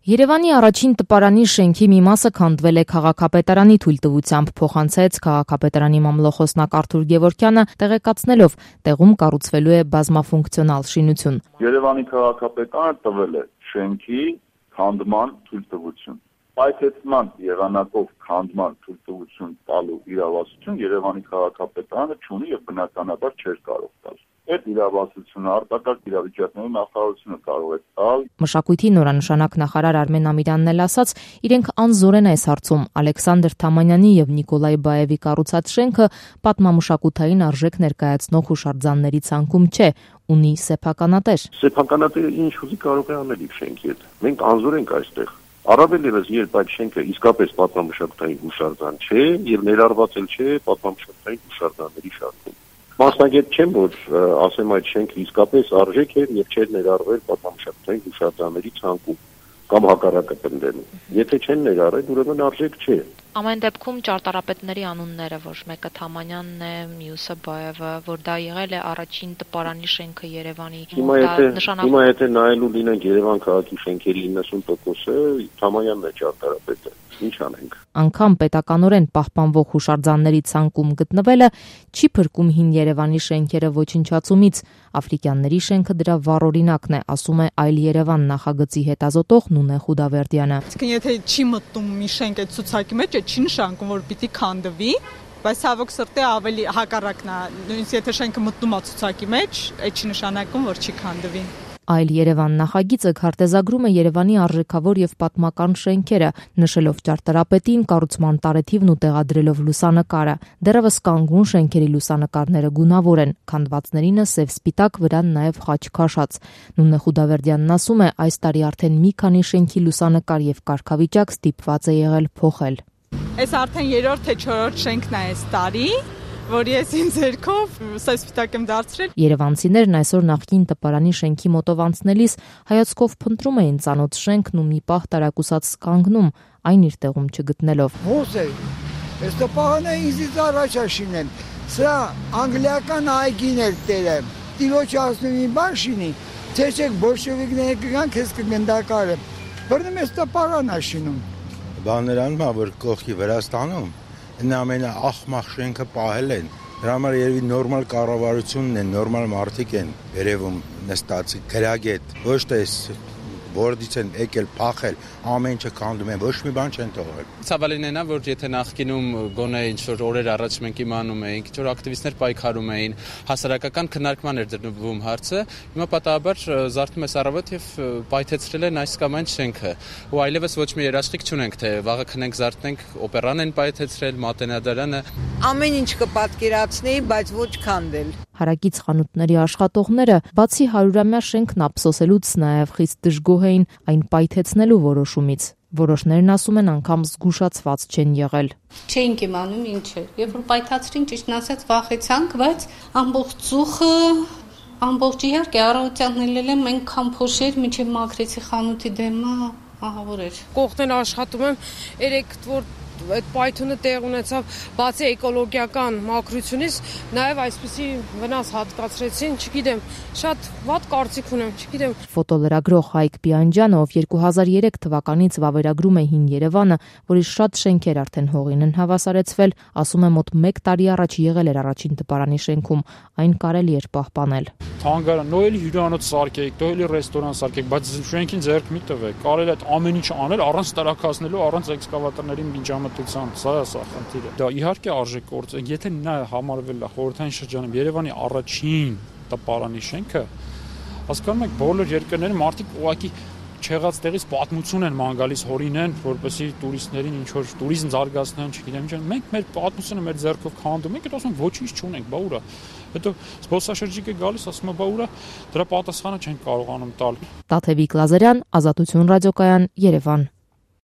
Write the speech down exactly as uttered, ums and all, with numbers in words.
Երևանի առաջին տպարանի շենքի մի մասը քանդվել է քաղաքապետարանի թույլտվությամբ, փոխանցեց քաղաքապետարանի մամլոխոսնակ Արթուր Գևորգյանը, տեղեկացնելով տեղում կառուցվելու է բազմաֆունկցիոնալ շինություն։ Երևանի քաղաքապետարանը տվել է շենքի քանդման թույլտվություն։ Պայթեցման եղանակով քանդման թույլտվություն տալու իրավասություն Երևանի քաղաքապետարանը չունի եւ բնականաբար չէր կարող տալ։ Այդ իրավասությունը արտակարգ իրավիճակների նախարարությունը կարող է տալ։ Մշակույթի նորանշանակ նախարար Արմեն Ամիրյանն էլ ասաց, իրենք անզոր են այս հարցում։ Ալեքսանդր Թամանյանի եւ Նիկոլայ Բայևի կառուցած շենքը պատմամշակութային արժեք ներկայացնող հուշարձանների ցանկում չէ, ունի սեփականատեր։ Սեփականատերը ինչ ուզի կարող է անել իր շենքի հետ։ Մենք անզոր ենք այստեղ։ Առավել ևս, երբ այդ շենքը իսկապես պատմամշակութային հուշարձան չէ եւ ներառված էլ չէ պատմամշակութային հուշարձանների շարքում։ Մասնագետ չեմ, որ ասեմ այդ շենքը իսկապես արժեք էր եւ չէր ներառվել պատմամշակութային հուշարձանների ցանկում կամ հակառակը պնդեմ։ Եթե չեն ներառել, ուրեմն արժեք չէ։ Ամեն դեպքում ճարտարապետների անունները, որ մեկը Թամանյանն է, մյուսը Բայևը, որ դա եղել է առաջին տպարանի շենքը Երևանի։ Հիմա եթե հիմա եթե նայելու լինենք Երևան քաղաքի շենքերի իննսուն տոկոսը Թամանյանն է ճարտարապետը։ Ինչ անենք։ Անկամ պետականորեն պահպանվող հուշարձանների ցանկում գտնվելը չի փրկում հին Երևանի շենքերը ոչնչացումից։ Աֆրիկյանների շենքը դրա վառօրինակն է, ասում է Այլ Երևան նախագծի հետազոտող Նունե Խուդավերդյանը։ Իսկ եթե չի մտնում մի շենք այդ ցուցակի մեջ, չի նշանակում, որ պիտի քանդվի, բայց ցավոք սրտի ավելի հակառակն է։ Նույնիսկ եթե շենքը մտնում է ցուցակի մեջ, այդ չի նշանակում, որ չի քանդվի։ Այլ Երևան նախագիծը քարտեզագրում է Երևանի արժեքավոր եւ պատմական շենքերը, նշելով ճարտարապետին, կառուցման տարեթիվն ու տեղադրելով լուսանկարը։ Դեռևս կանգուն շենքերի լուսանկարները գունավոր են, քանդվածներինը սև-սպիտակ, վրան նաեւ խաչ քաշած։ Նունե Խուդավերդյանն ասում է, այս տարի արդեն մի քանի շենքի լուսանկար եւ կարգավիճակ ստիպված է եղել փոխել։ Այս արդեն երրորդ թե չորրորդ շենքն է այս տարի, որ ես ինձ երկով սպիտակ եմ դարձրել։ Երևանցիներն այսօր նախկին տպարանի շենքի մոտով անցնելիս հայացքով փնտրում էին ծանոթ շենքն ու մի պահ տարակուսած կանգնում, այն իր տեղում չգտնելով։ Ո՞ս է։ Այս տպարանը ինձից առաջ է շինել։ Սա անգլիական այգին էր տերը։ Տիրոջ ասում մի բան շինի, թե չեք բոլշևիկները կգան, քեզ կգնդակարը։ Բռնում ես տպարան է շինում։ Բաներան մա որ կողքի Վրաստանում նա ամենա ախմախ շենքը պահել են։ Դրա համար երևի նորմալ կառավարությունն են, նորմալ մարդիկ են երևում նստած, գրագետ, ոչ թե որից են եկել փախել, ամեն ինչը քանդում են, ոչ մի բան չեն թողել։ Ցավալին է, որ եթե նախկինում գոնե ինչ որ օրեր առաջ մենք իմանում էինք, ինչ որ ակտիվիստներ պայքարում էին, հասարակական քննարկման էր դրվում հարցը, հիմա պատահաբար զարթնում ես առավոտ եւ պայթեցրել են այս կամ այն շենքը։ Ու այլևս ոչ մի երաշխիք չունենք, թե վաղը քնենք զարթնենք, օպերան են պայթեցրել, մատենադարանը։ Ամեն ինչ կպատկերացնեի, բայց ոչ քանդել։ Հարակից խանութների աշխատողները բացի հարյուրամյա շենքն ափսոսելուց նաև խիստ դժգոհ էին այն պայթեցնելու որոշումից։ Որոշներն ասում են անգամ զգուշացված չեն եղել։ Չէինք իմանում ինչ է։ Երբ որ պայթացրին, ճիշտն ասած վախեցանք, բայց ամբողջ ծուխը, ամբողջ իհարկե առավոտյան ելել եմ այնքան փոշեր, մինչև մաքրեցի խանութի դեմը, ահավոր էր։ Կողքն աշխատում եմ, երեք որ այդ պայթունը տեղ ունեցավ, բացի էկոլոգիական մաքրությունից, նաև այսպիսի վնաս հատկացրեցին, չգիտեմ, շատ վատ կարծիք ունեմ, չգիտեմ։ Ֆոտոլրագրող Հայկ Պիանջյանը, ով երկու հազար երեք թվականից վավերագրում է հին Երևանը, որի շատ շենքեր արդեն հողին են հավասարեցվել, ասում է մոտ մեկ տարի առաջ եղել էր առաջին տպարանի շենքում, այն կարելի էր պահպանել։ Թանգարան, նոյելի հյուրանոց սարքեք, նոյելի ռեստորան սարքեք, բայց շենքին ձեռք մի տվեք, կարելի է այդ ամեն ինչ անել առանց տարակացնելու, առանց էքսկավատորների միջամտության, սա է սա խնդիրը։ Դա իհարկե արժեքորձ է, եթե նա համարվել է խորհրդային շրջանում Երևանի առաջին տպարանի շենքը, հասկանում եք, բոլոր երկրներում մարդիկ ուղղակի չեղած տեղից պատմություն են ման գալիս, հորինեն, որպեսզի տուրիստներին ինչ որ տուրիզմ զարգացնեն, չգիտեմ ինչ, մենք մեր պատմությունը մեր ձեռքով քանդում ենք, այդ ասում ոչինչ չունենք, բա ուրա։ Հետո զբոսաշրջիկ է գալիս, ասում է, բա ուրա, դրա պատասխանը չեն կարողանում տալ։ Տաթևիկ Լազարյան, Ազատություն ռադիոկայան, Երևան։